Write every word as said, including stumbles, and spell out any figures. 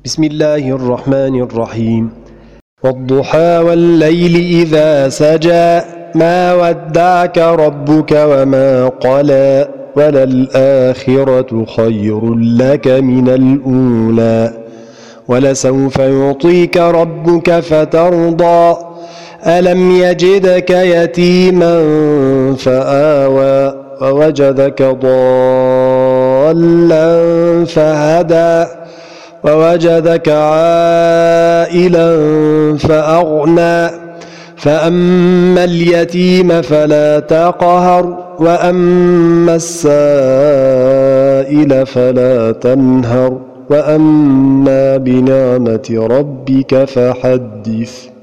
بسم الله الرحمن الرحيم. والضحى والليل إذا سجى ما ودعك ربك وما قلى وللآخرة خير لك من الأولى ولسوف يعطيك ربك فترضى ألم يجدك يتيما فآوى ووجدك ضالا فهدى ووجدك عائلا فأغنى فأما اليتيم فلا تقهر وأما السائل فلا تنهر وأما بنعمة ربك فحدث.